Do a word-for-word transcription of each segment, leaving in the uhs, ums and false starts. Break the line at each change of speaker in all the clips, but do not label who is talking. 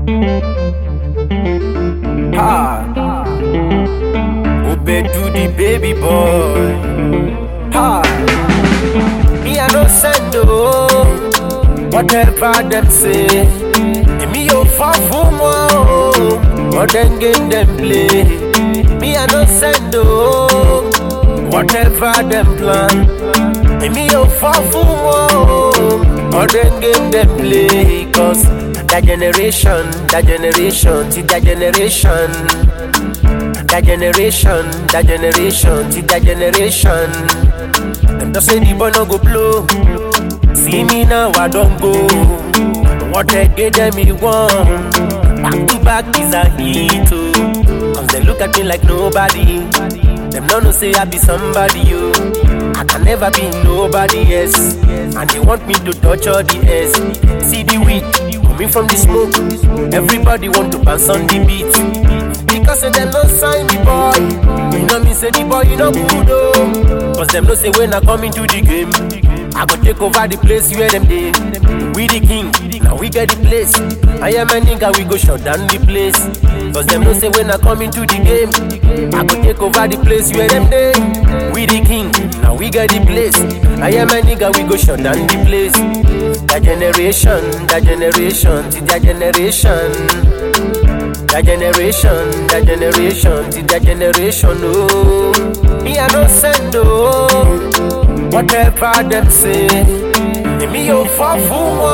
Ha, Ube to the baby boy. Ha, me I no send oh, whatever them say. Me yo far from oh, or then game them play. Me I no send oh, whatever them plan. Me yo far from oh, or then game them play. Cause that generation, that generation, see that generation, that generation, that generation, see that generation. Them just say the boy no go blow. See me now, I don't go. What they get them me want. Back to back is a hit too. Cause they look at me like nobody. Them no no say I be somebody yo. I can never be nobody else. And they want me to touch all the S. See the weed coming from the smoke. Everybody want to bounce on the beat. Because they them no sign the boy. You know me say the boy you know good oh. Cause them no say when I come into the game, I go take over the place where them dey. We the king, now we get the place. I am a nigga, we go shut down the place. Cause them no say when I come into the game, I go take over the place where them dey. We the king, now we get the place. I am a nigga, we go shut down the place. That generation, that generation, see that generation. That generation, that generation, see that generation, oh. Me I no send oh, whatever them say. Me yo far from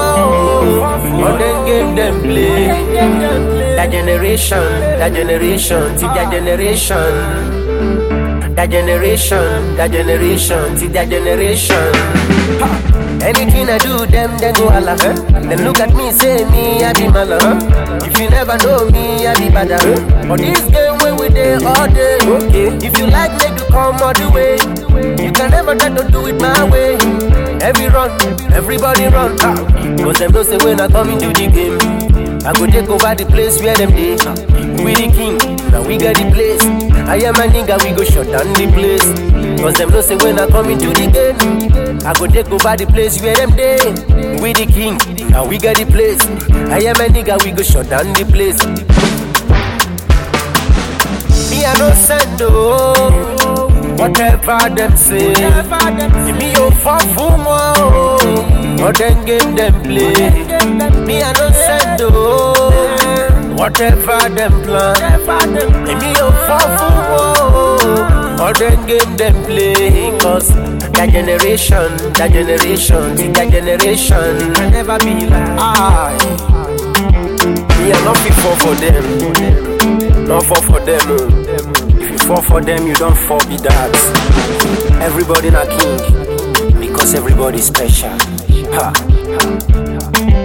oh, or then game them play. That generation, that generation, see that generation. That generation, that generation, see that generation. Ha. Anything I do, them, they go Allah, huh? Then look at me, say me, I be mala, huh? If you never know me, I be bada, huh? But this game where we day all day, okay? If you like, make you come all the way. You can never try to do it my way. Every run, everybody run, ah. Cause them don't say when I come into the game, I go take over the place where them dey. We the king, now we got the place. I am a nigga, we go shut down the place. Cause them don't say when I come into the game, I go take over the place where them dey. We the king, now we got the place. I am a nigga, we go shut down the place. Me I no send oh, whatever them say. Me yo far from oh, or then game them play. Me I no send oh, whatever them plan. Me yo far from oh, or then game them play. Cause that generation, that generation, see that generation can never be like I. Me I not fit fall for them, not fall for them. Oh. If you fall for them, you don't fall be that. Everybody not king, because everybody special. Ha. Ha.